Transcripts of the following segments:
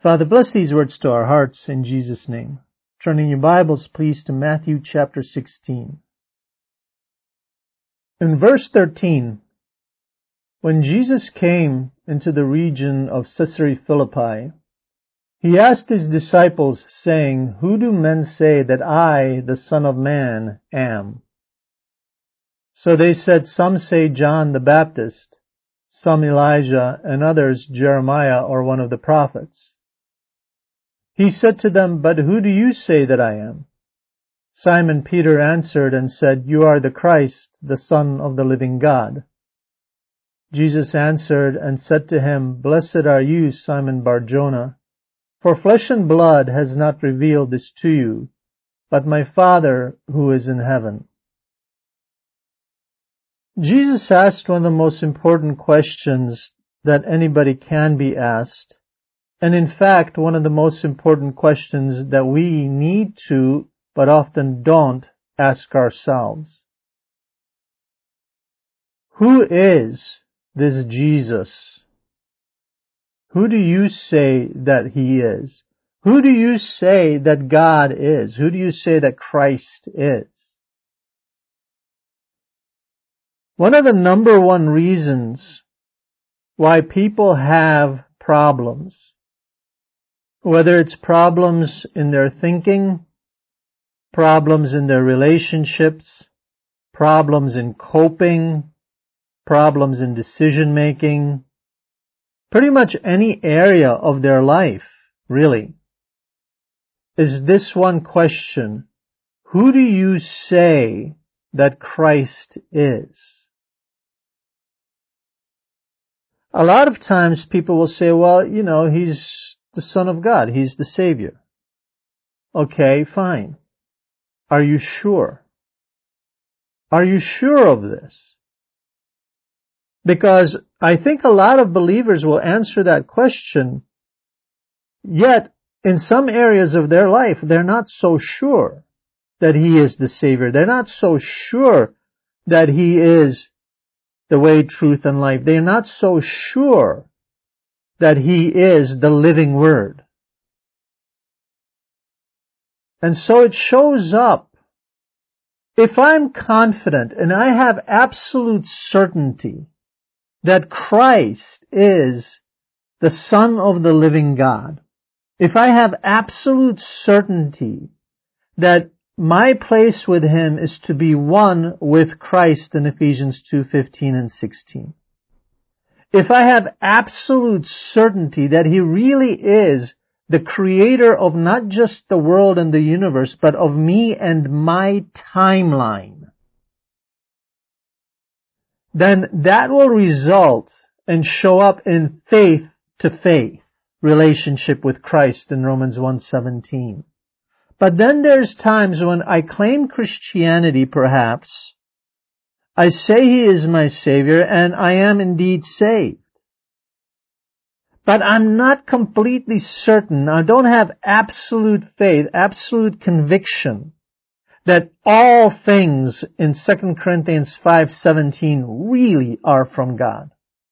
Father, bless these words to our hearts in Jesus' name. Turning your Bibles, please, to Matthew chapter 16. In verse 13, when Jesus came into the region of Caesarea Philippi, he asked his disciples, saying, "Who do men say that I, the Son of Man, am?" So they said, "Some say John the Baptist, some Elijah, and others Jeremiah or one of the prophets." He said to them, "But who do you say that I am?" Simon Peter answered and said, "You are the Christ, the Son of the living God." Jesus answered and said to him, "Blessed are you, Simon Bar-Jonah, for flesh and blood has not revealed this to you, but my Father who is in heaven." Jesus asked one of the most important questions that anybody can be asked, and in fact, one of the most important questions that we need to, but often don't, ask ourselves. Who is this Jesus? Who do you say that he is? Who do you say that God is? Who do you say that Christ is? One of the number one reasons why people have problems, whether it's problems in their thinking, problems in their relationships, problems in coping, problems in decision making, pretty much any area of their life, really, is this one question: who do you say that Christ is? A lot of times people will say, well, he's the Son of God, he's the Savior. Okay, fine. Are you sure? Are you sure of this? Because I think a lot of believers will answer that question, yet in some areas of their life, they're not so sure that he is the Savior. They're not so sure that he is the way, truth, and life. They're not so sure that he is the living Word. And so it shows up. If I'm confident and I have absolute certainty that Christ is the Son of the living God, if I have absolute certainty that my place with him is to be one with Christ in Ephesians 2:15 and 16, if I have absolute certainty that he really is the creator of not just the world and the universe, but of me and my timeline, then that will result and show up in faith to faith relationship with Christ in Romans 1:17. But then there's times when I claim Christianity, perhaps, I say he is my Savior, and I am indeed saved. But I'm not completely certain, I don't have absolute faith, absolute conviction that all things in 2 Corinthians 5:17 really are from God.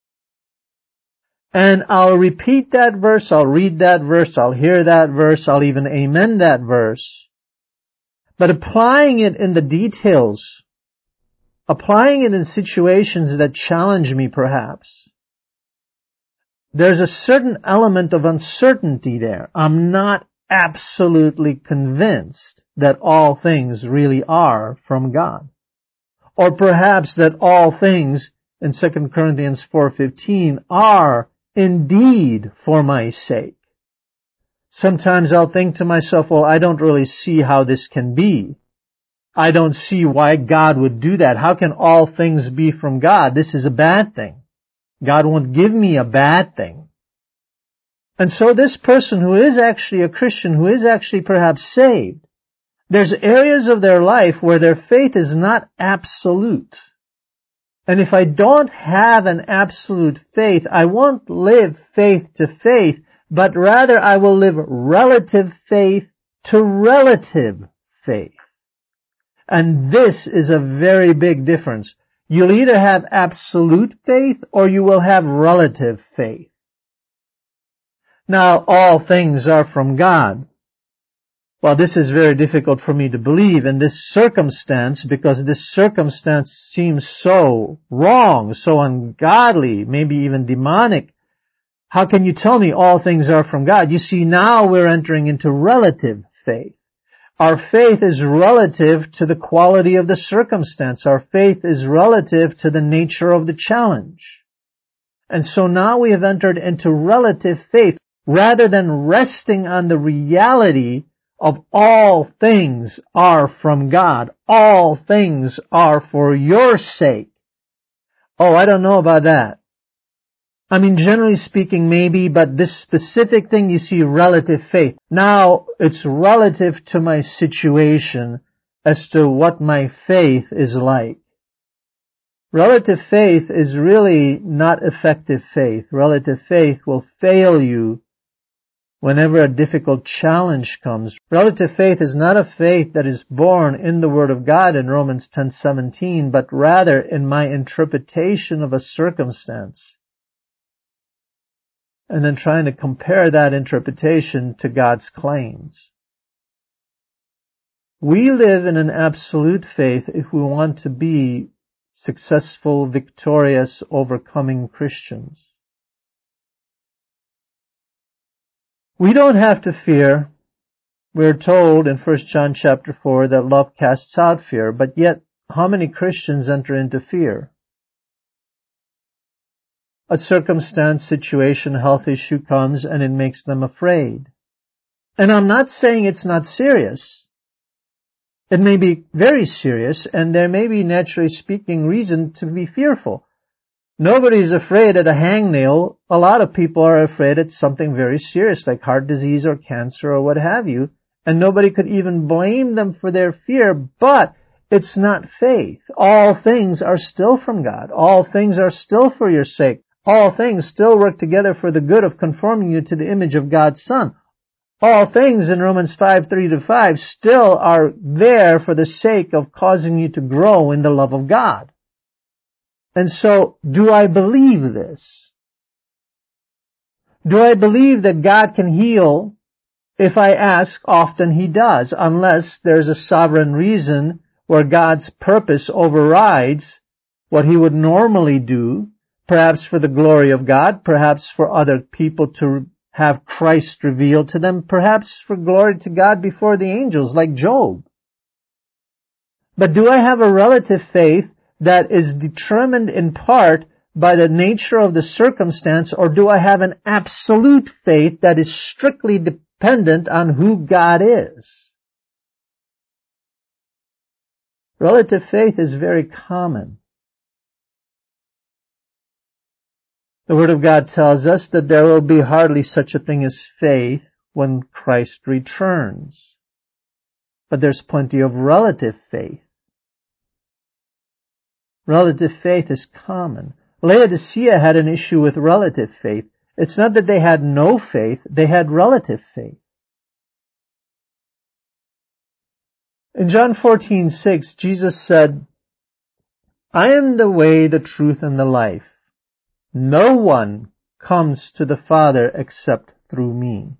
And I'll repeat that verse, I'll read that verse, I'll hear that verse, I'll even amen that verse. But applying it in the details, applying it in situations that challenge me perhaps, there's a certain element of uncertainty there. I'm not absolutely convinced that all things really are from God. Or perhaps that all things in 2 Corinthians 4:15 are indeed for my sake. Sometimes I'll think to myself, well, I don't really see how this can be. I don't see why God would do that. How can all things be from God? This is a bad thing. God won't give me a bad thing. And so this person who is actually a Christian, who is actually perhaps saved, there's areas of their life where their faith is not absolute. And if I don't have an absolute faith, I won't live faith to faith, but rather I will live relative faith to relative faith. And this is a very big difference. You'll either have absolute faith or you will have relative faith. Now all things are from God. Well, this is very difficult for me to believe in this circumstance, because this circumstance seems so wrong, so ungodly, maybe even demonic. How can you tell me all things are from God? You see, now we're entering into relative faith. Our faith is relative to the quality of the circumstance. Our faith is relative to the nature of the challenge. And so now we have entered into relative faith, rather than resting on the reality of all things are from God. All things are for your sake. Oh, I don't know about that. I mean, generally speaking, maybe, but this specific thing, you see, relative faith. Now, it's relative to my situation as to what my faith is like. Relative faith is really not effective faith. Relative faith will fail you whenever a difficult challenge comes. Relative faith is not a faith that is born in the Word of God in Romans 10:17, but rather in my interpretation of a circumstance, and then trying to compare that interpretation to God's claims. We live in an absolute faith if we want to be successful, victorious, overcoming Christians. We don't have to fear. We're told in 1 John chapter 4 that love casts out fear, but yet how many Christians enter into fear? A circumstance, situation, health issue comes and it makes them afraid. And I'm not saying it's not serious. It may be very serious, and there may be, naturally speaking, reason to be fearful. Nobody's afraid at a hangnail. A lot of people are afraid at something very serious, like heart disease or cancer or what have you, and nobody could even blame them for their fear, but it's not faith. All things are still from God. All things are still for your sake. All things still work together for the good of conforming you to the image of God's Son. All things in Romans 5:3-5 still are there for the sake of causing you to grow in the love of God. And so, do I believe this? Do I believe that God can heal? If I ask, often He does, unless there's a sovereign reason where God's purpose overrides what He would normally do, perhaps for the glory of God, perhaps for other people to have Christ revealed to them, perhaps for glory to God before the angels, like Job. But do I have a relative faith that is determined in part by the nature of the circumstance, or do I have an absolute faith that is strictly dependent on who God is? Relative faith is very common. The Word of God tells us that there will be hardly such a thing as faith when Christ returns. But there's plenty of relative faith. Relative faith is common. Laodicea had an issue with relative faith. It's not that they had no faith, they had relative faith. In John 14:6, Jesus said, I am the way, the truth, and the life. No one comes to the Father except through me.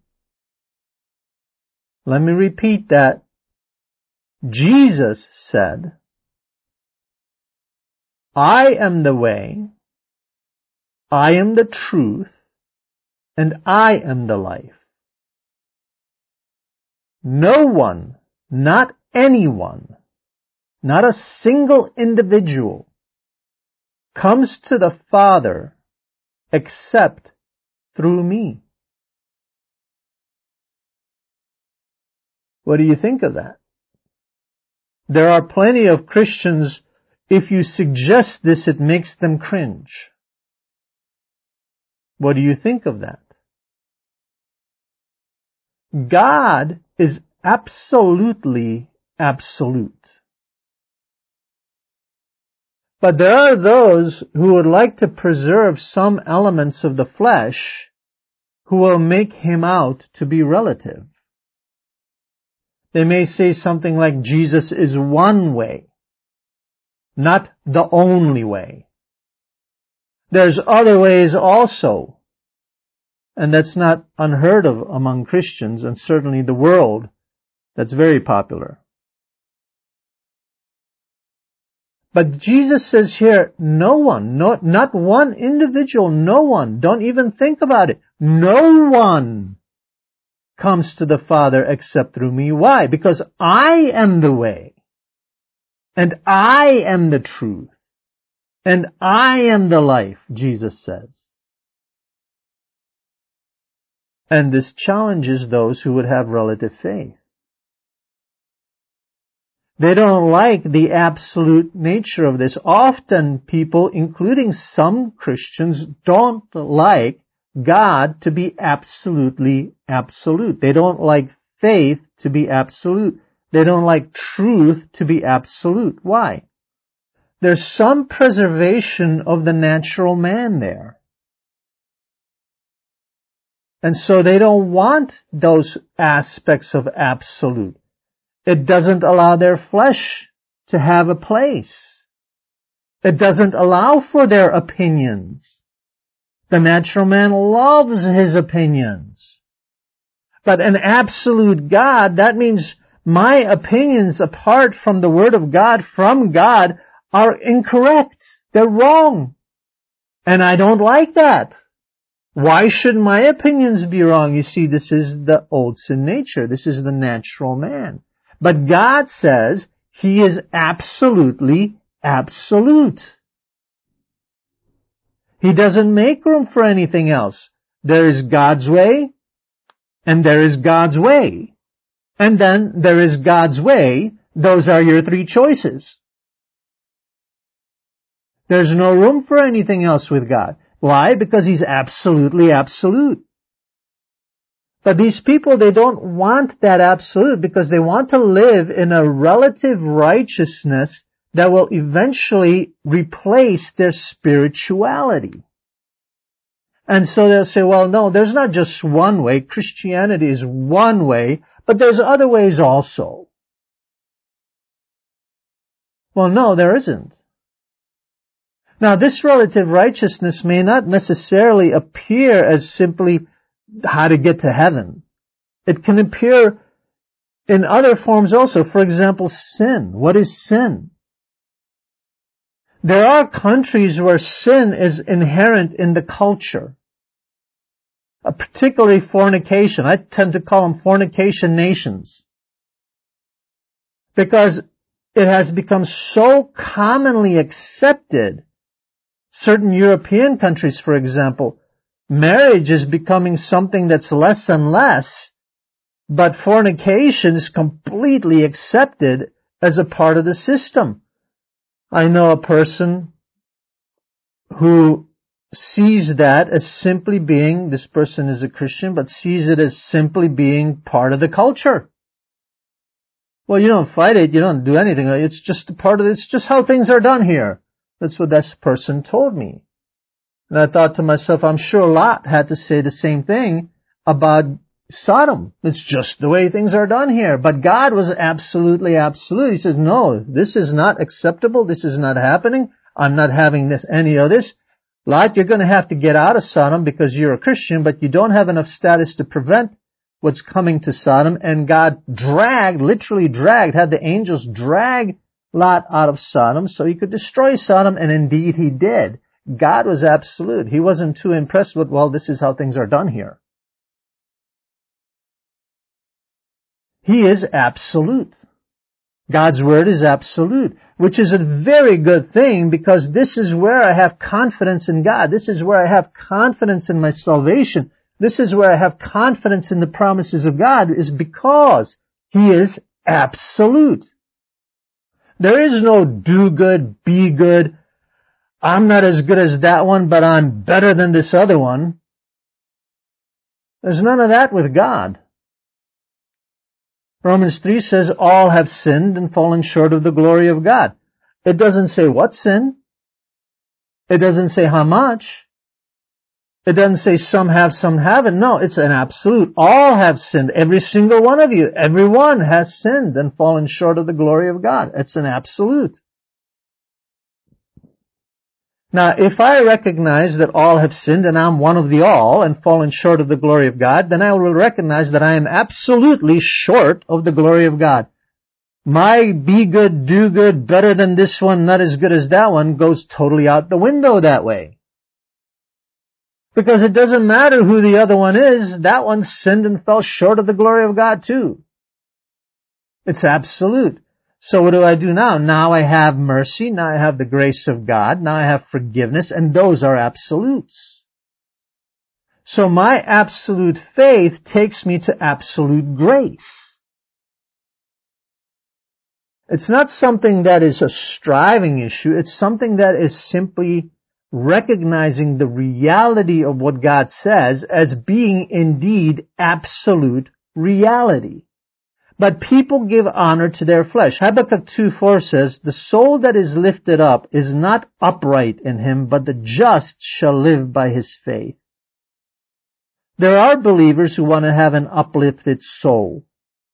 Let me repeat that. Jesus said, I am the way, I am the truth, and I am the life. No one, not anyone, not a single individual, comes to the Father except through me. What do you think of that? There are plenty of Christians, if you suggest this, it makes them cringe. What do you think of that? God is absolutely absolute. But there are those who would like to preserve some elements of the flesh who will make Him out to be relative. They may say something like Jesus is one way, not the only way. There's other ways also. And that's not unheard of among Christians, and certainly the world. That's very popular. But Jesus says here, no one, not one individual, no one, don't even think about it. No one comes to the Father except through me. Why? Because I am the way, and I am the truth, and I am the life, Jesus says. And this challenges those who would have relative faith. They don't like the absolute nature of this. Often people, including some Christians, don't like God to be absolutely absolute. They don't like faith to be absolute. They don't like truth to be absolute. Why? There's some preservation of the natural man there. And so they don't want those aspects of absolute. It doesn't allow their flesh to have a place. It doesn't allow for their opinions. The natural man loves his opinions. But an absolute God, that means my opinions apart from the Word of God, from God, are incorrect. They're wrong. And I don't like that. Why should my opinions be wrong? You see, this is the old sin nature. This is the natural man. But God says He is absolutely absolute. He doesn't make room for anything else. There is God's way, and there is God's way. And then there is God's way. Those are your three choices. There's no room for anything else with God. Why? Because He's absolutely absolute. But these people, they don't want that absolute because they want to live in a relative righteousness that will eventually replace their spirituality. And so they'll say, well, no, there's not just one way. Christianity is one way, but there's other ways also. Well, no, there isn't. Now, this relative righteousness may not necessarily appear as simply how to get to heaven. It can appear in other forms also. For example, sin. What is sin? There are countries where sin is inherent in the culture. Particularly fornication. I tend to call them fornication nations. Because it has become so commonly accepted. Certain European countries, for example, marriage is becoming something that's less and less, but fornication is completely accepted as a part of the system. I know a person who sees that as simply being, this person is a Christian, but sees it as simply being part of the culture. Well, you don't fight it, you don't do anything. It's just a part of it. It's just how things are done here. That's what this person told me. And I thought to myself, I'm sure Lot had to say the same thing about Sodom. It's just the way things are done here. But God was absolutely absolute. He says, no, this is not acceptable. This is not happening. I'm not having this, any of this. Lot, you're going to have to get out of Sodom because you're a Christian, but you don't have enough status to prevent what's coming to Sodom. And God literally dragged, had the angels drag Lot out of Sodom so He could destroy Sodom, and indeed He did. God was absolute. He wasn't too impressed with, well, this is how things are done here. He is absolute. God's Word is absolute, which is a very good thing because this is where I have confidence in God. This is where I have confidence in my salvation. This is where I have confidence in the promises of God, is because He is absolute. There is no do good, be good. I'm not as good as that one, but I'm better than this other one. There's none of that with God. Romans 3 says, all have sinned and fallen short of the glory of God. It doesn't say what sin. It doesn't say how much. It doesn't say some have, some haven't. No, it's an absolute. All have sinned. Every single one of you. Everyone has sinned and fallen short of the glory of God. It's an absolute. Now, if I recognize that all have sinned and I'm one of the all and fallen short of the glory of God, then I will recognize that I am absolutely short of the glory of God. My be good, do good, better than this one, not as good as that one goes totally out the window that way. Because it doesn't matter who the other one is, that one sinned and fell short of the glory of God too. It's absolute. So what do I do now? Now I have mercy, now I have the grace of God, now I have forgiveness, and those are absolutes. So my absolute faith takes me to absolute grace. It's not something that is a striving issue, it's something that is simply recognizing the reality of what God says as being indeed absolute reality. But people give honor to their flesh. Habakkuk 2:4 says, "The soul that is lifted up is not upright in him, but the just shall live by his faith." There are believers who want to have an uplifted soul.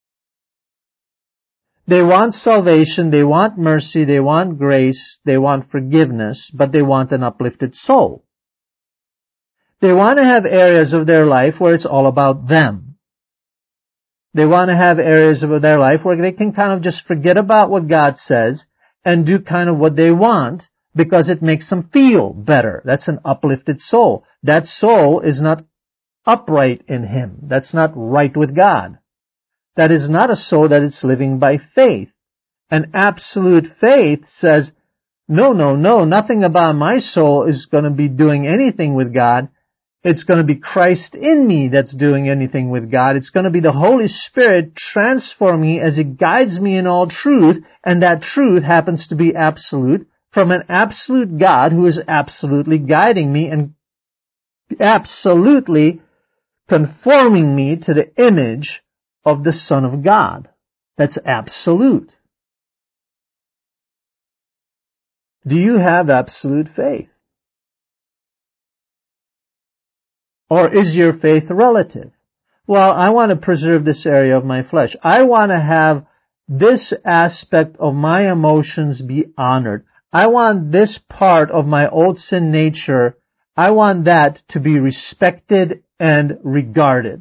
They want salvation, they want mercy, they want grace, they want forgiveness, but they want an uplifted soul. They want to have areas of their life where it's all about them. They want to have areas of their life where they can kind of just forget about what God says and do kind of what they want because it makes them feel better. That's an uplifted soul. That soul is not upright in Him. That's not right with God. That is not a soul that is living by faith. And absolute faith says, no, nothing about my soul is going to be doing anything with God. It's going to be Christ in me that's doing anything with God. It's going to be the Holy Spirit transforming me as He guides me in all truth, and that truth happens to be absolute from an absolute God who is absolutely guiding me and absolutely conforming me to the image of the Son of God. That's absolute. Do you have absolute faith? Or is your faith relative? Well, I want to preserve this area of my flesh. I want to have this aspect of my emotions be honored. I want this part of my old sin nature, I want that to be respected and regarded.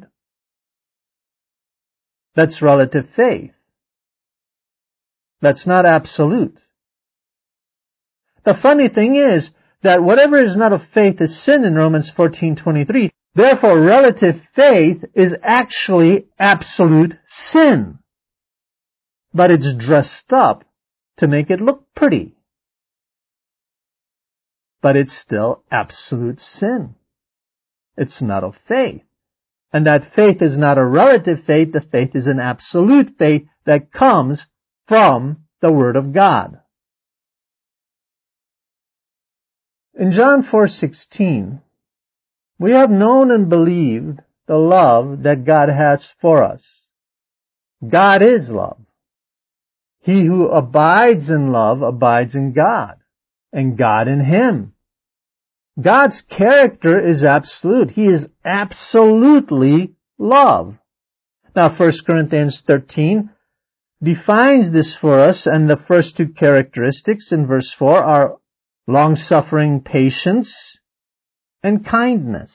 That's relative faith. That's not absolute. The funny thing is that whatever is not of faith is sin in Romans 14:23. Therefore, relative faith is actually absolute sin. But it's dressed up to make it look pretty. But it's still absolute sin. It's not of faith. And that faith is not a relative faith. The faith is an absolute faith that comes from the Word of God. In John 4:16, we have known and believed the love that God has for us. God is love. He who abides in love abides in God, and God in him. God's character is absolute. He is absolutely love. Now, 1 Corinthians 13 defines this for us, and the first two characteristics in verse 4 are long-suffering patience and kindness.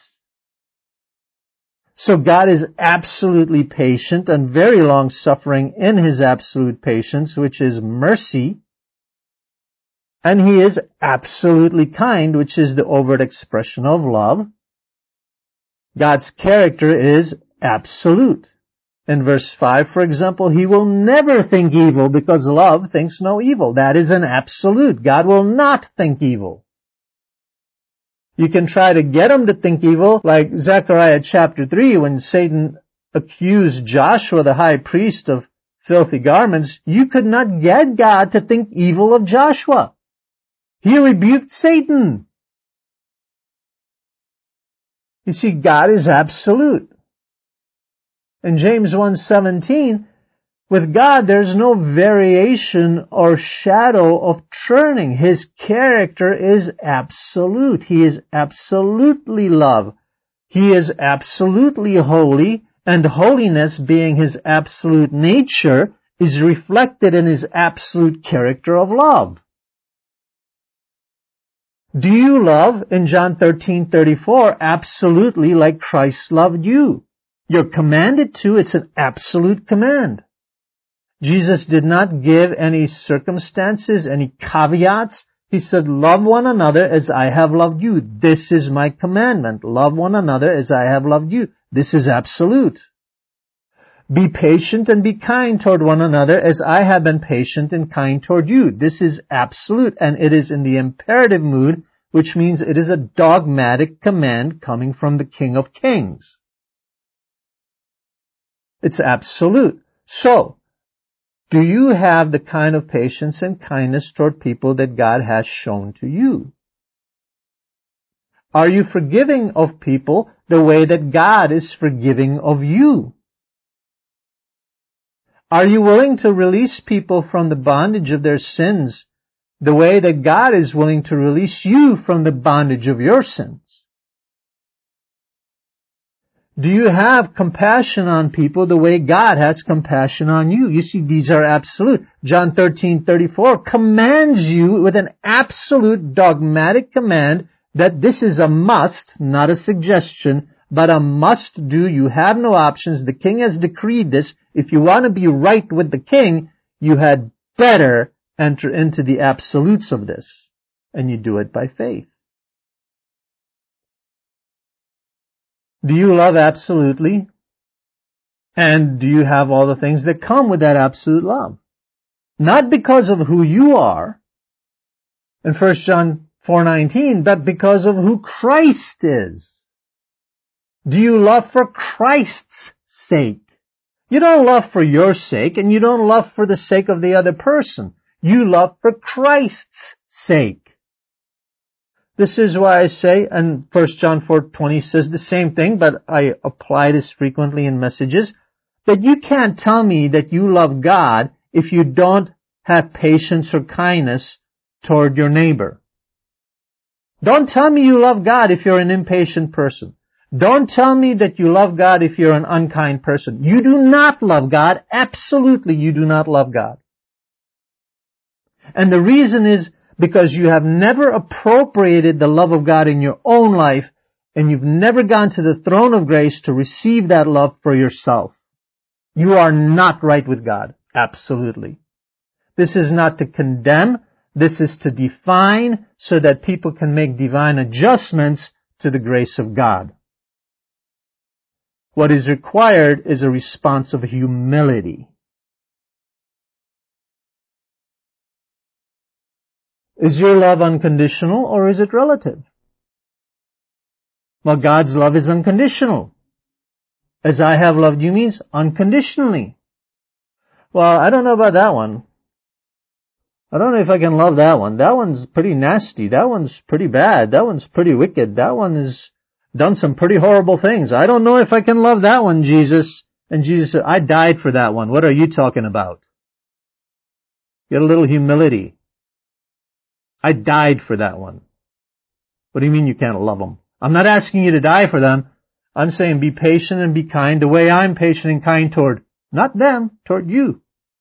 So God is absolutely patient and very long-suffering in His absolute patience, which is mercy. And He is absolutely kind, which is the overt expression of love. God's character is absolute. In verse 5, for example, He will never think evil because love thinks no evil. That is an absolute. God will not think evil. You can try to get Him to think evil, like Zechariah chapter 3, when Satan accused Joshua, the high priest, of filthy garments. You could not get God to think evil of Joshua. He rebuked Satan. You see, God is absolute. In James 1:17, with God there's no variation or shadow of turning. His character is absolute. He is absolutely love. He is absolutely holy, and holiness, being His absolute nature, is reflected in His absolute character of love. Do you love, in John 13:34, absolutely like Christ loved you? You're commanded to. It's an absolute command. Jesus did not give any circumstances, any caveats. He said, love one another as I have loved you. This is my commandment. Love one another as I have loved you. This is absolute. Be patient and be kind toward one another as I have been patient and kind toward you. This is absolute, and it is in the imperative mood, which means it is a dogmatic command coming from the King of Kings. It's absolute. So, do you have the kind of patience and kindness toward people that God has shown to you? Are you forgiving of people the way that God is forgiving of you? Are you willing to release people from the bondage of their sins the way that God is willing to release you from the bondage of your sins? Do you have compassion on people the way God has compassion on you? You see, these are absolute. John 13:34 commands you with an absolute dogmatic command that this is a must, not a suggestion, but a must do. You have no options. The King has decreed this. If you want to be right with the King, you had better enter into the absolutes of this. And you do it by faith. Do you love absolutely? And do you have all the things that come with that absolute love? Not because of who you are, in 1 John 4:19, but because of who Christ is. Do you love for Christ's sake? You don't love for your sake, and you don't love for the sake of the other person. You love for Christ's sake. This is why I say, and 1 John 4:20 says the same thing, but I apply this frequently in messages, that you can't tell me that you love God if you don't have patience or kindness toward your neighbor. Don't tell me you love God if you're an impatient person. Don't tell me that you love God if you're an unkind person. You do not love God. Absolutely, you do not love God. And the reason is because you have never appropriated the love of God in your own life, and you've never gone to the throne of grace to receive that love for yourself. You are not right with God. Absolutely. This is not to condemn. This is to define so that people can make divine adjustments to the grace of God. What is required is a response of humility. Is your love unconditional or is it relative? Well, God's love is unconditional. As I have loved you means unconditionally. Well, I don't know about that one. I don't know if I can love that one. That one's pretty nasty. That one's pretty bad. That one's pretty wicked. That one has done some pretty horrible things. I don't know if I can love that one, Jesus. And Jesus said, I died for that one. What are you talking about? Get a little humility. I died for that one. What do you mean you can't love them? I'm not asking you to die for them. I'm saying be patient and be kind the way I'm patient and kind toward, not them, toward you.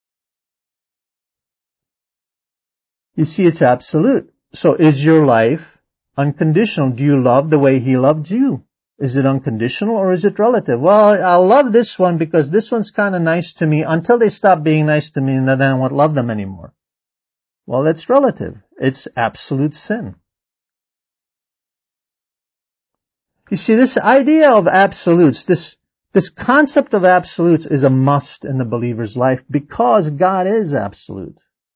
You see, it's absolute. So is your life unconditional? Do you love the way He loved you? Is it unconditional or is it relative? Well, I'll love this one because this one's kind of nice to me until they stop being nice to me and then I won't love them anymore. Well, that's relative. It's absolute sin. You see, this idea of absolutes, this concept of absolutes is a must in the believer's life because God is absolute.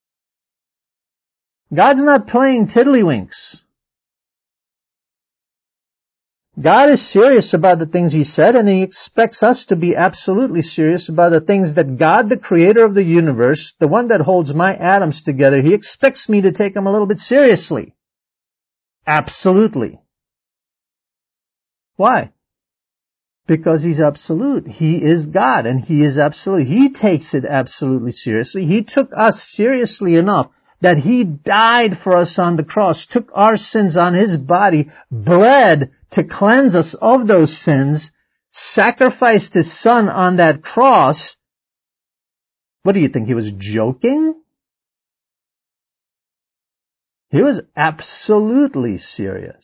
God's not playing tiddlywinks. God is serious about the things He said, and He expects us to be absolutely serious about the things that God, the creator of the universe, the one that holds my atoms together, He expects me to take them a little bit seriously. Absolutely. Why? Because He's absolute. He is God, and He is absolute. He takes it absolutely seriously. He took us seriously enough that He died for us on the cross, took our sins on His body, bled to cleanse us of those sins, sacrificed His Son on that cross. What do you think? He was joking? He was absolutely serious.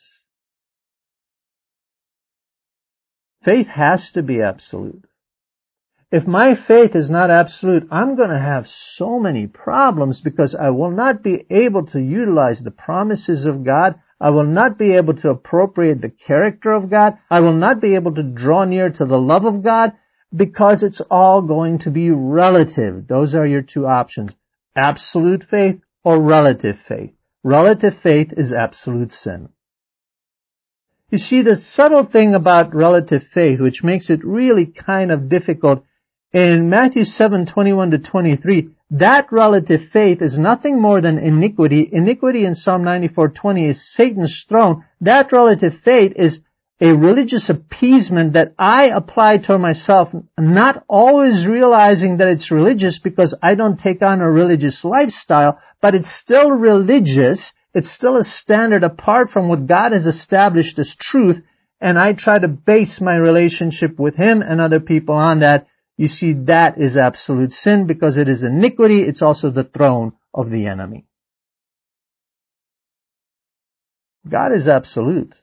Faith has to be absolute. If my faith is not absolute, I'm going to have so many problems because I will not be able to utilize the promises of God. I will not be able to appropriate the character of God. I will not be able to draw near to the love of God because it's all going to be relative. Those are your two options. Absolute faith or relative faith. Relative faith is absolute sin. You see, the subtle thing about relative faith, which makes it really kind of difficult, in Matthew 7:21-23, that relative faith is nothing more than iniquity. Iniquity in Psalm 94:20 is Satan's throne. That relative faith is a religious appeasement that I apply to myself, not always realizing that it's religious because I don't take on a religious lifestyle, but it's still religious. It's still a standard apart from what God has established as truth, and I try to base my relationship with Him and other people on that. You see, that is absolute sin because it is iniquity. It's also the throne of the enemy. God is absolute.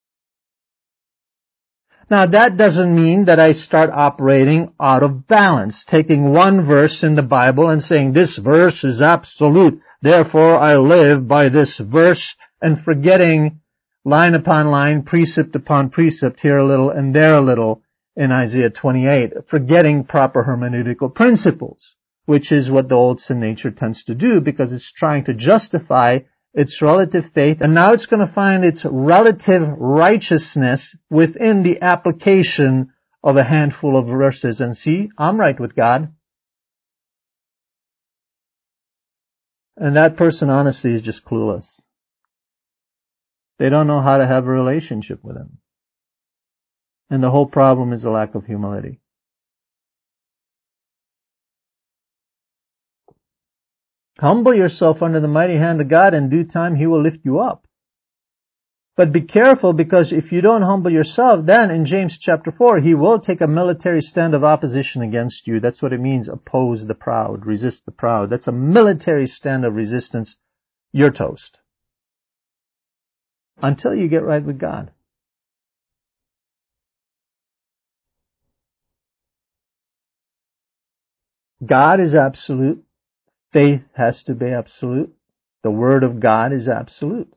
Now, that doesn't mean that I start operating out of balance, taking one verse in the Bible and saying, this verse is absolute, therefore I live by this verse, and forgetting line upon line, precept upon precept, here a little and there a little in Isaiah 28, forgetting proper hermeneutical principles, which is what the old sin nature tends to do because it's trying to justify its relative faith, and now it's going to find its relative righteousness within the application of a handful of verses. And see, I'm right with God. And that person, honestly, is just clueless. They don't know how to have a relationship with Him. And the whole problem is a lack of humility. Humble yourself under the mighty hand of God. In due time, He will lift you up. But be careful, because if you don't humble yourself, then in James chapter 4, He will take a military stand of opposition against you. That's what it means, oppose the proud, resist the proud. That's a military stand of resistance. You're toast. Until you get right with God. God is absolute. Faith has to be absolute. The Word of God is absolute.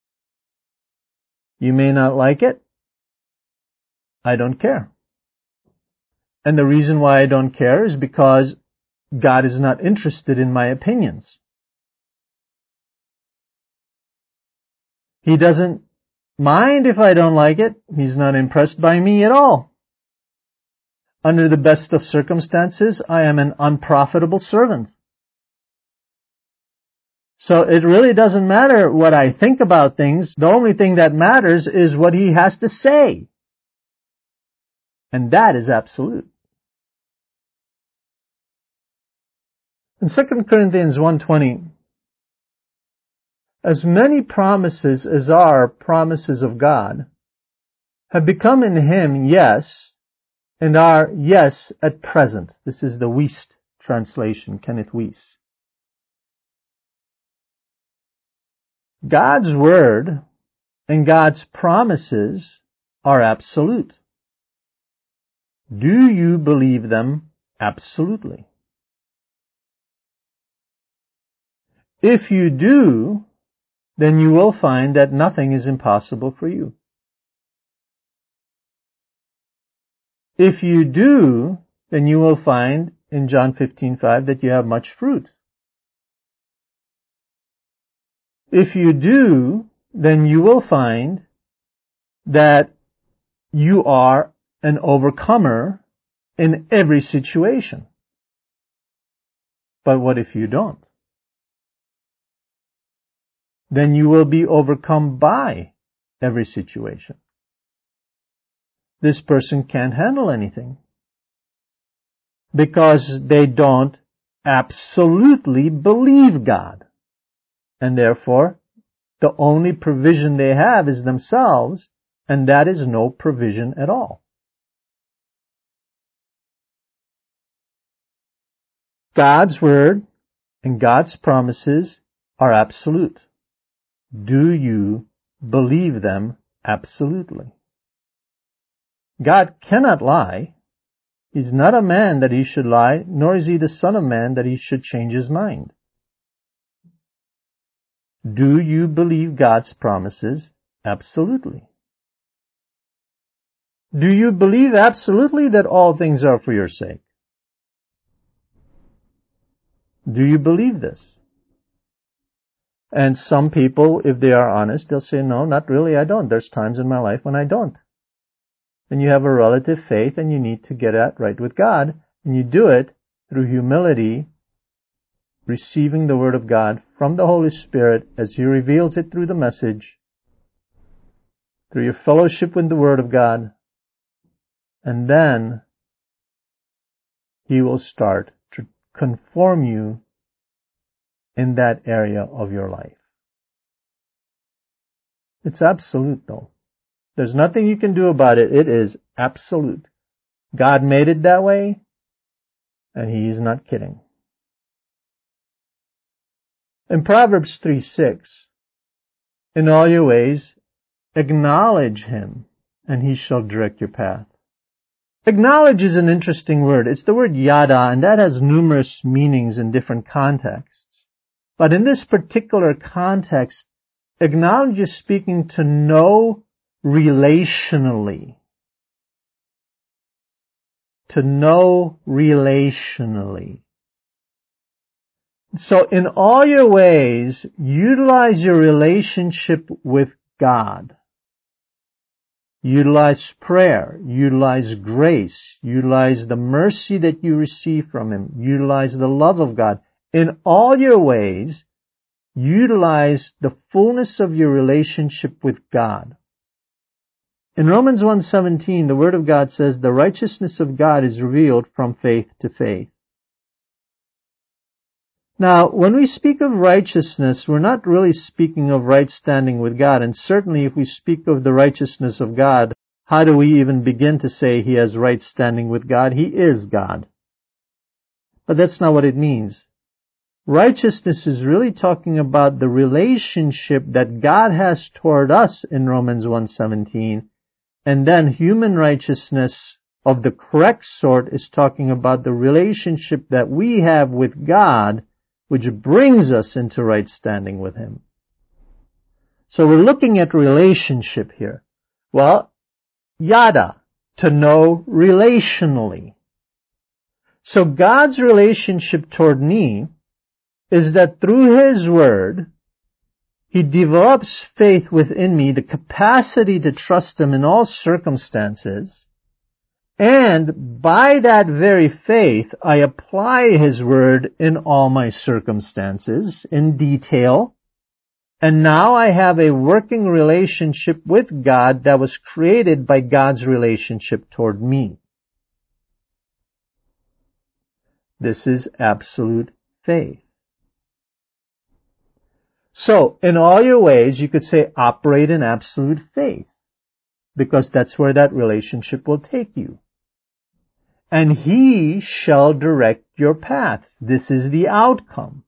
You may not like it. I don't care. And the reason why I don't care is because God is not interested in my opinions. He doesn't mind if I don't like it. He's not impressed by me at all. Under the best of circumstances, I am an unprofitable servant. So it really doesn't matter what I think about things. The only thing that matters is what He has to say. And that is absolute. In 2 Corinthians 1:20, as many promises as are promises of God have become in Him yes, and are yes at present. This is the Wuest translation, Kenneth Wuest. God's Word and God's promises are absolute. Do you believe them absolutely? If you do, then you will find that nothing is impossible for you. If you do, then you will find in John 15:5 that you have much fruit. If you do, then you will find that you are an overcomer in every situation. But what if you don't? Then you will be overcome by every situation. This person can't handle anything because they don't absolutely believe God. And therefore, the only provision they have is themselves, and that is no provision at all. God's Word and God's promises are absolute. do you believe them absolutely? God cannot lie. He's not a man that he should lie, nor is he the son of man that he should change his mind. Do you believe God's promises absolutely? Do you believe absolutely that all things are for your sake? Do you believe this? And some people, if they are honest, they'll say, no, not really, I don't. There's times in my life when I don't. Then you have a relative faith and you need to get it right with God. And you do it through humility, receiving the Word of God from the Holy Spirit as He reveals it through the message, through your fellowship with the Word of God. And then He will start to conform you in that area of your life. It's absolute though. There's nothing you can do about it. It is absolute. God made it that way, and He is not kidding. In Proverbs 3:6, in all your ways, acknowledge Him, and He shall direct your path. Acknowledge is an interesting word. It's the word yada, and that has numerous meanings in different contexts. But in this particular context, acknowledge is speaking to know relationally. To know relationally. So in all your ways, utilize your relationship with God. Utilize prayer. Utilize grace. Utilize the mercy that you receive from Him. Utilize the love of God. In all your ways, utilize the fullness of your relationship with God. In Romans 1:17, the Word of God says, the righteousness of God is revealed from faith to faith. Now, when we speak of righteousness, we're not really speaking of right standing with God. And certainly if we speak of the righteousness of God, how do we even begin to say He has right standing with God? He is God. But that's not what it means. Righteousness is really talking about the relationship that God has toward us in Romans 1:17. And then human righteousness of the correct sort is talking about the relationship that we have with God, which brings us into right standing with Him. So we're looking at relationship here. Well, yada, to know relationally. So God's relationship toward me is that through His Word, He develops faith within me, the capacity to trust Him in all circumstances. And by that very faith, I apply His Word in all my circumstances, in detail. And now I have a working relationship with God that was created by God's relationship toward me. This is absolute faith. So, in all your ways, you could say operate in absolute faith, because that's where that relationship will take you. And He shall direct your path. This is the outcome.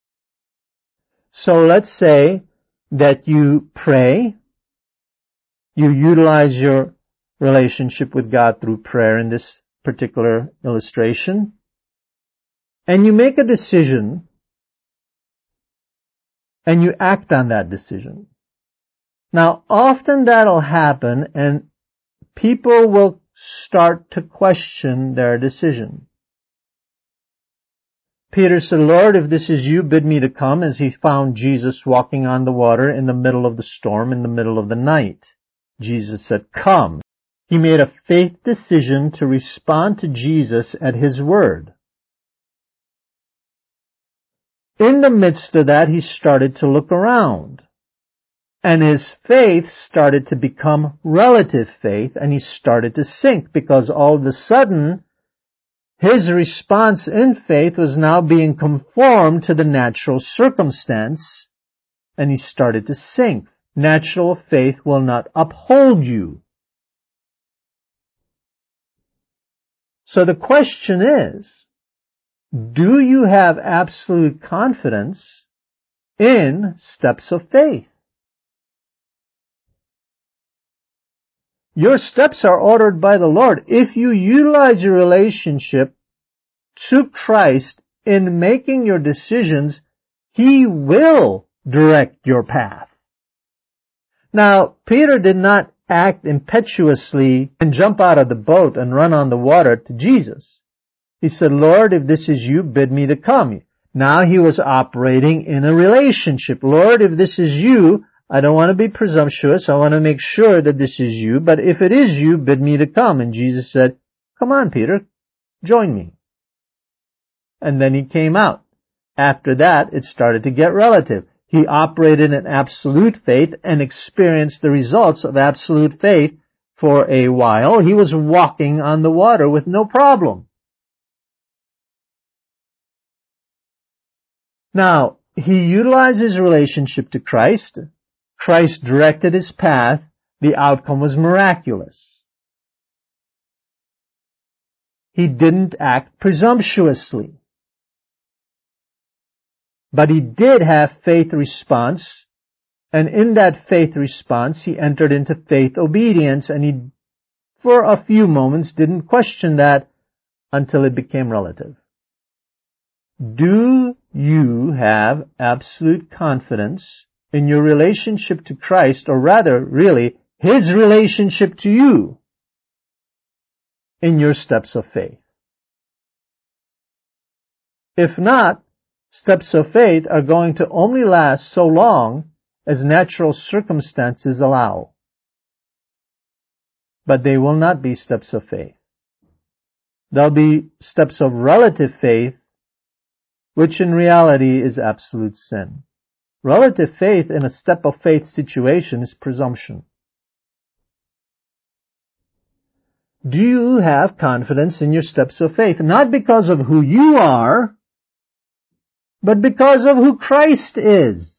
So let's say that you pray, you utilize your relationship with God through prayer in this particular illustration, and you make a decision, and you act on that decision. Now, often that'll happen, and people will start to question their decision. Peter said, Lord, if this is you, bid me to come, as he found Jesus walking on the water in the middle of the storm, in the middle of the night. Jesus said, come. He made a faith decision to respond to Jesus at His word. In the midst of that, he started to look around. And his faith started to become relative faith, and he started to sink, because all of a sudden, his response in faith was now being conformed to the natural circumstance, and he started to sink. Natural faith will not uphold you. So the question is, do you have absolute confidence in steps of faith? Your steps are ordered by the Lord. If you utilize your relationship to Christ in making your decisions, He will direct your path. Now, Peter did not act impetuously and jump out of the boat and run on the water to Jesus. He said, Lord, if this is you, bid me to come. Now he was operating in a relationship. Lord, if this is you, I don't want to be presumptuous. I want to make sure that this is you. But if it is you, bid me to come. And Jesus said, come on, Peter, join me. And then he came out. After that, it started to get relative. He operated in absolute faith and experienced the results of absolute faith for a while. He was walking on the water with no problem. Now, he utilized his relationship to Christ. Christ directed his path. The outcome was miraculous. He didn't act presumptuously. But he did have faith response, and in that faith response, he entered into faith obedience, and he, for a few moments, didn't question that until it became relative. Do you have absolute confidence in your relationship to Christ, or rather, really, His relationship to you in your steps of faith? If not, steps of faith are going to only last so long as natural circumstances allow. But they will not be steps of faith. They'll be steps of relative faith, which in reality is absolute sin. Relative faith in a step of faith situation is presumption. Do you have confidence in your steps of faith? Not because of who you are, but because of who Christ is.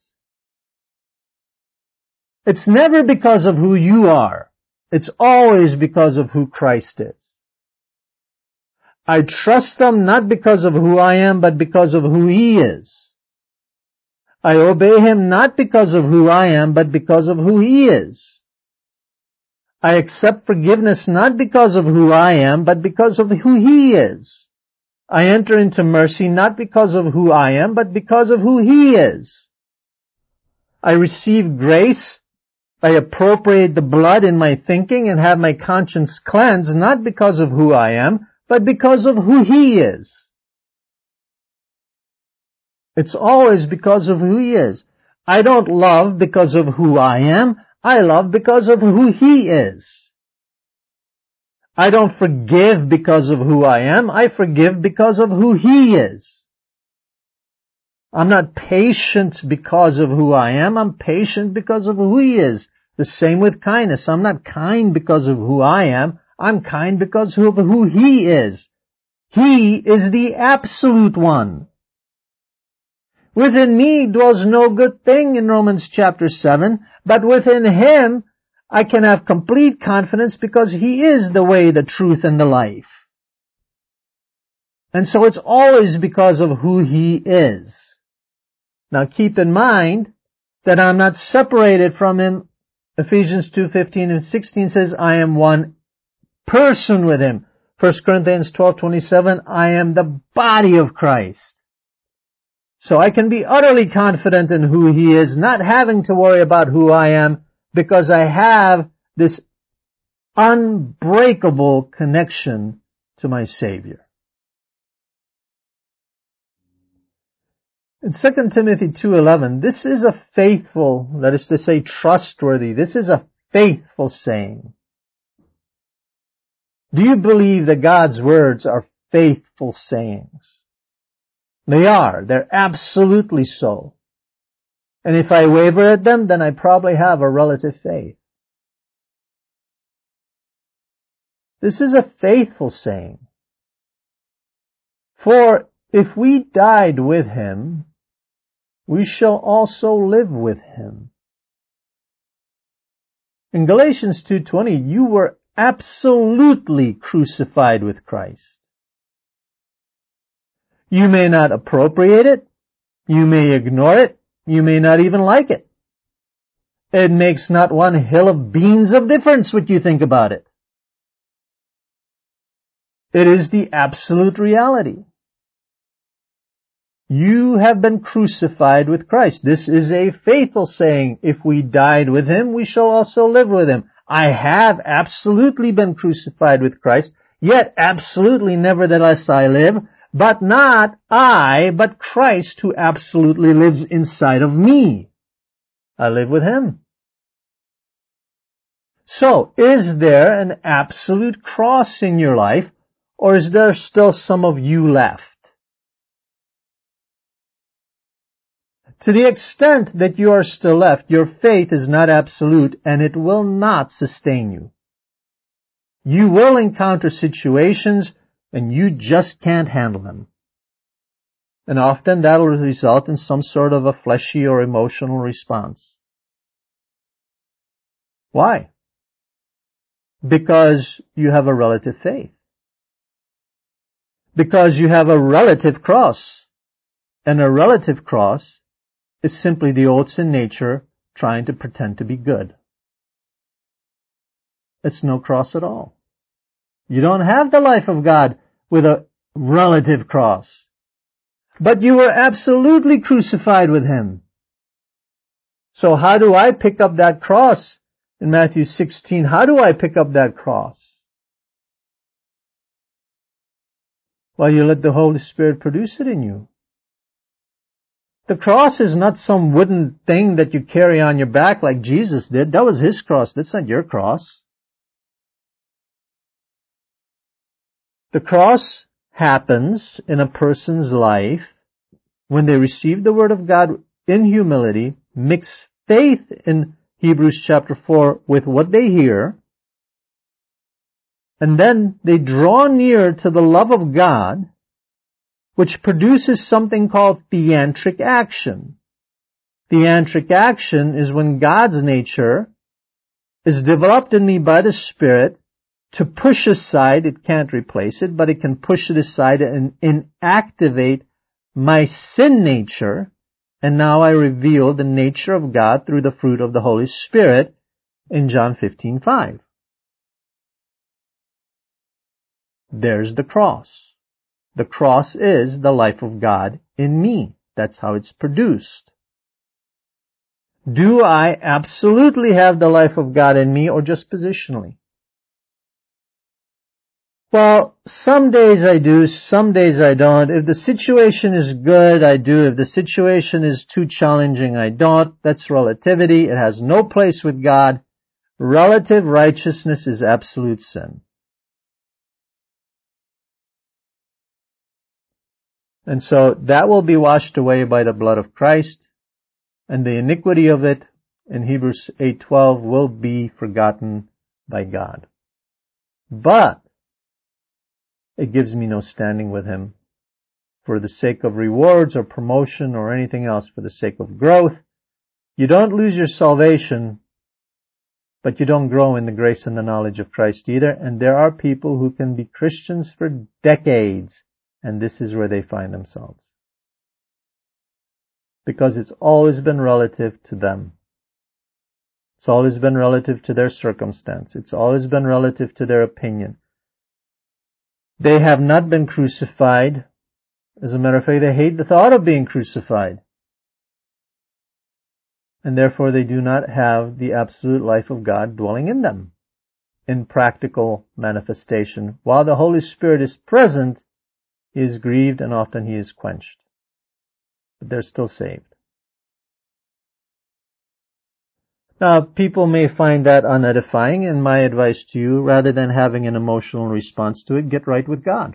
It's never because of who you are. It's always because of who Christ is. I trust Him not because of who I am, but because of who He is. I obey Him not because of who I am, but because of who He is. I accept forgiveness not because of who I am, but because of who He is. I enter into mercy not because of who I am, but because of who He is. I receive grace. I appropriate the blood in my thinking and have my conscience cleansed not because of who I am, but because of who He is. It's always because of who He is. I don't love because of who I am. I love because of who He is. I don't forgive because of who I am. I forgive because of who He is. I'm not patient because of who I am. I'm patient because of who He is. The same with kindness. I'm not kind because of who I am. I'm kind because of who He is. He is the absolute one. Within me dwells no good thing in Romans chapter 7, but within Him I can have complete confidence because He is the way, the truth, and the life. And so it's always because of who He is. Now keep in mind that I'm not separated from Him. Ephesians 2:15 and 16 says, I am one person with Him. 1 Corinthians 12:27, I am the body of Christ. So I can be utterly confident in who He is, not having to worry about who I am, because I have this unbreakable connection to my Savior. In 2 Timothy 2:11, this is a faithful, that is to say trustworthy, this is a faithful saying. Do you believe that God's words are faithful sayings? They are. They're absolutely so. And if I waver at them, then I probably have a relative faith. This is a faithful saying. For if we died with Him, we shall also live with Him. In Galatians 2:20, you were absolutely crucified with Christ. You may not appropriate it. You may ignore it. You may not even like it. It makes not one hill of beans of difference what you think about it. It is the absolute reality. You have been crucified with Christ. This is a faithful saying. If we died with Him, we shall also live with Him. I have absolutely been crucified with Christ, yet absolutely nevertheless I live, but not I, but Christ who absolutely lives inside of me. I live with Him. So, is there an absolute cross in your life, or is there still some of you left? To the extent that you are still left, your faith is not absolute and it will not sustain you. You will encounter situations and you just can't handle them. And often that will result in some sort of a fleshy or emotional response. Why? Because you have a relative faith. Because you have a relative cross. And a relative cross is simply the old sin nature trying to pretend to be good. It's no cross at all. You don't have the life of God with a relative cross. But you were absolutely crucified with Him. So how do I pick up that cross? In Matthew 16, how do I pick up that cross? Well, you let the Holy Spirit produce it in you. The cross is not some wooden thing that you carry on your back like Jesus did. That was His cross. That's not your cross. The cross happens in a person's life when they receive the Word of God in humility, mix faith in Hebrews chapter 4 with what they hear, and then they draw near to the love of God, which produces something called theantric action. Theantric action is when God's nature is developed in me by the Spirit to push aside, it can't replace it, but it can push it aside and inactivate my sin nature, and now I reveal the nature of God through the fruit of the Holy Spirit in John 15:5. There's the cross. The cross is the life of God in me. That's how it's produced. Do I absolutely have the life of God in me or just positionally? Well, some days I do, some days I don't. If the situation is good, I do. If the situation is too challenging, I don't. That's relativity. It has no place with God. Relative righteousness is absolute sin. And so that will be washed away by the blood of Christ, and the iniquity of it in Hebrews 8:12 will be forgotten by God. But it gives me no standing with Him for the sake of rewards or promotion or anything else, for the sake of growth. You don't lose your salvation, but you don't grow in the grace and the knowledge of Christ either. And there are people who can be Christians for decades, and this is where they find themselves. Because it's always been relative to them. It's always been relative to their circumstance. It's always been relative to their opinion. They have not been crucified. As a matter of fact, they hate the thought of being crucified. And therefore they do not have the absolute life of God dwelling in them in practical manifestation. While the Holy Spirit is present, He is grieved and often He is quenched. But they're still saved. Now, people may find that unedifying, and my advice to you, rather than having an emotional response to it, get right with God.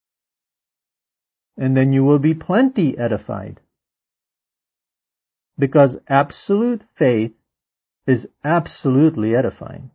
And then you will be plenty edified. Because absolute faith is absolutely edifying.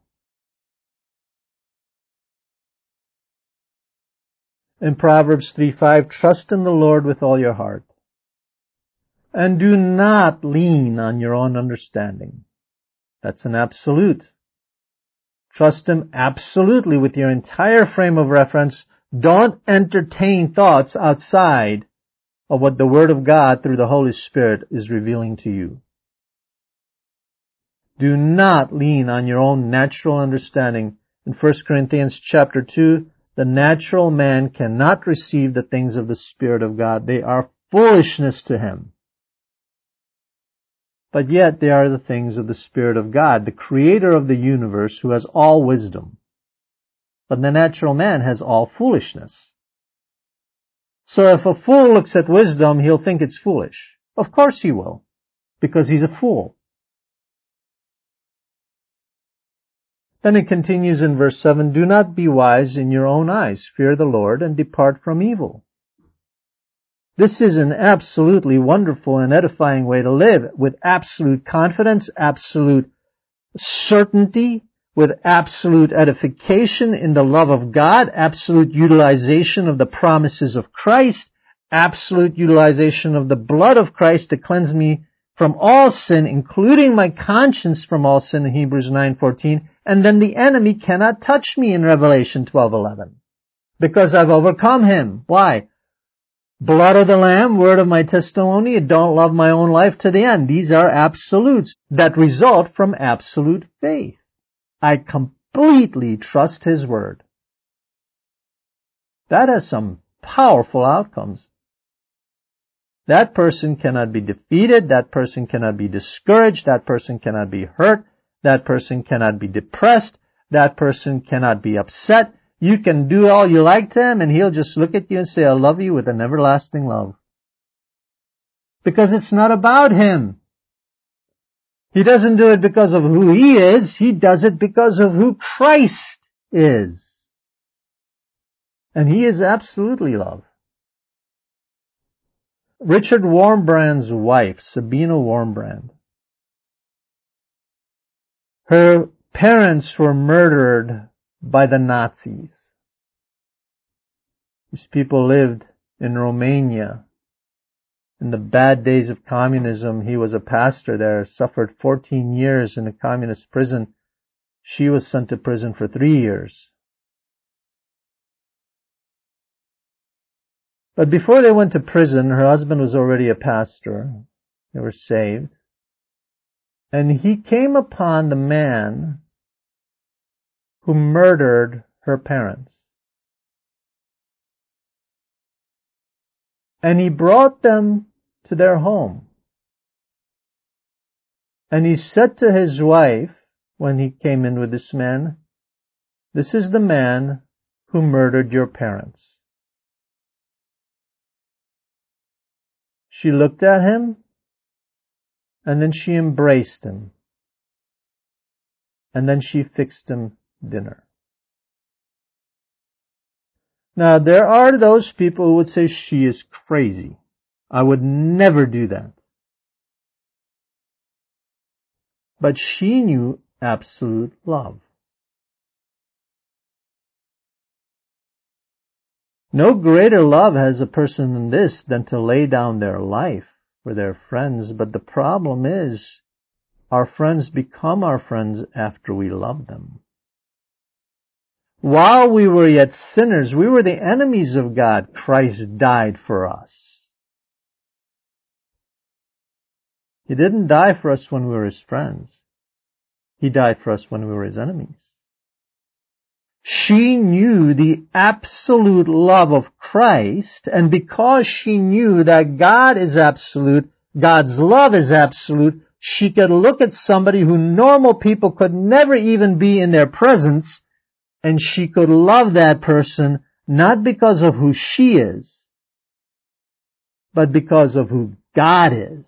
In Proverbs 3:5, trust in the Lord with all your heart, and do not lean on your own understanding. That's an absolute. Trust Him absolutely with your entire frame of reference. Don't entertain thoughts outside of what the Word of God through the Holy Spirit is revealing to you. Do not lean on your own natural understanding. In 1 Corinthians chapter 2, the natural man cannot receive the things of the Spirit of God. They are foolishness to him. But yet they are the things of the Spirit of God, the Creator of the universe, who has all wisdom. But the natural man has all foolishness. So if a fool looks at wisdom, he'll think it's foolish. Of course he will, because he's a fool. Then it continues in verse 7, Do not be wise in your own eyes. Fear the Lord and depart from evil. This is an absolutely wonderful and edifying way to live, with absolute confidence, absolute certainty, with absolute edification in the love of God, absolute utilization of the promises of Christ, absolute utilization of the blood of Christ to cleanse me from all sin, including my conscience from all sin in Hebrews 9:14, and then the enemy cannot touch me in Revelation 12:11, because I've overcome him. Why? Blood of the Lamb, word of my testimony, don't love my own life to the end. These are absolutes that result from absolute faith. I completely trust His word. That has some powerful outcomes. That person cannot be defeated. That person cannot be discouraged. That person cannot be hurt. That person cannot be depressed. That person cannot be upset. You can do all you like to him, and he'll just look at you and say, I love you with an everlasting love. Because it's not about him. He doesn't do it because of who he is. He does it because of who Christ is. And he is absolutely love. Richard Wurmbrand's wife, Sabina Wurmbrand, her parents were murdered by the Nazis. These people lived in Romania. In the bad days of communism, he was a pastor there, suffered 14 years in a communist prison. She was sent to prison for 3 years. But before they went to prison, her husband was already a pastor. They were saved. And he came upon the man who murdered her parents. And he brought them to their home. And he said to his wife, when he came in with this man, this is the man who murdered your parents. She looked at him, and then she embraced him. And then she fixed him dinner. Now, there are those people who would say she is crazy. I would never do that. But she knew absolute love. No greater love has a person than this than to lay down their life for their friends. But the problem is, our friends become our friends after we love them. While we were yet sinners, we were the enemies of God. Christ died for us. He didn't die for us when we were His friends. He died for us when we were His enemies. She knew the absolute love of Christ, and because she knew that God is absolute, God's love is absolute, she could look at somebody who normal people could never even be in their presence, and she could love that person not because of who she is, but because of who God is.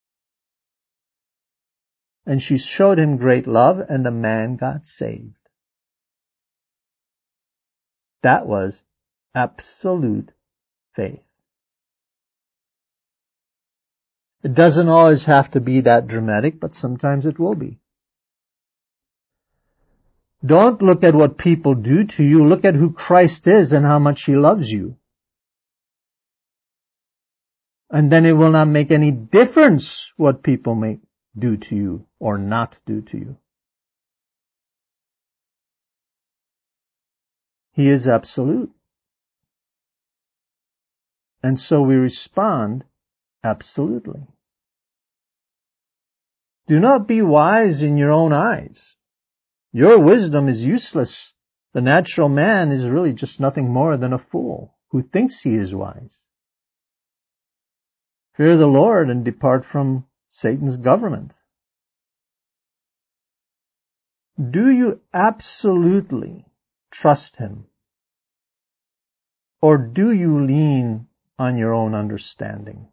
And she showed him great love, and the man got saved. That was absolute faith. It doesn't always have to be that dramatic, but sometimes it will be. Don't look at what people do to you. Look at who Christ is and how much He loves you. And then it will not make any difference what people may do to you or not do to you. He is absolute. And so we respond absolutely. Do not be wise in your own eyes. Your wisdom is useless. The natural man is really just nothing more than a fool who thinks he is wise. Fear the Lord and depart from Satan's government. Do you absolutely trust him? Or do you lean on your own understanding?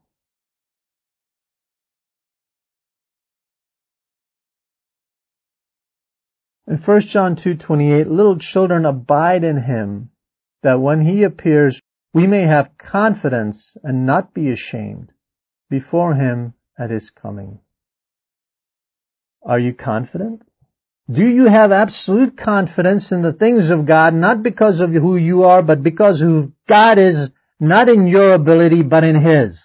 In 1 John 2:28, little children, abide in him, that when he appears, we may have confidence and not be ashamed before him at his coming. Are you confident? Do you have absolute confidence in the things of God, not because of who you are, but because who God is, not in your ability, but in his?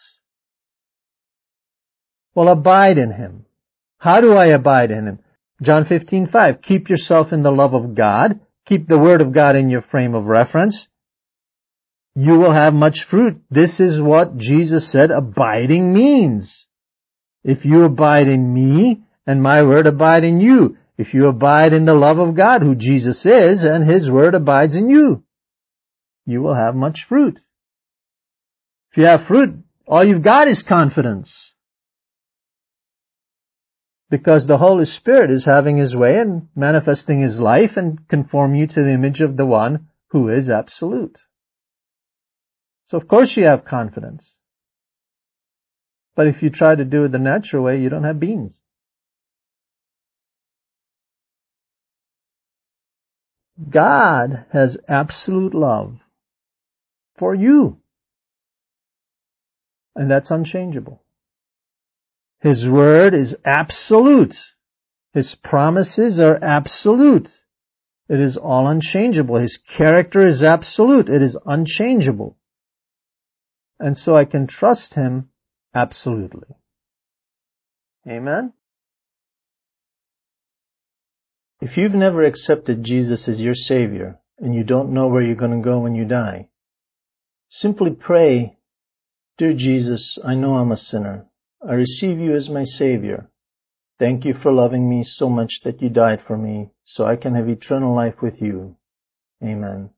Well, abide in him. How do I abide in him? John 15:5, keep yourself in the love of God. Keep the word of God in your frame of reference. You will have much fruit. This is what Jesus said abiding means. If you abide in me, and my word abide in you. If you abide in the love of God, who Jesus is, and his word abides in you, you will have much fruit. If you have fruit, all you've got is confidence. Because the Holy Spirit is having his way and manifesting his life and conform you to the image of the one who is absolute. So of course you have confidence. But if you try to do it the natural way, you don't have beans. God has absolute love for you. And that's unchangeable. His word is absolute. His promises are absolute. It is all unchangeable. His character is absolute. It is unchangeable. And so I can trust him absolutely. Amen? If you've never accepted Jesus as your Savior and you don't know where you're going to go when you die, simply pray, Dear Jesus, I know I'm a sinner. I receive you as my Savior. Thank you for loving me so much that you died for me so I can have eternal life with you. Amen.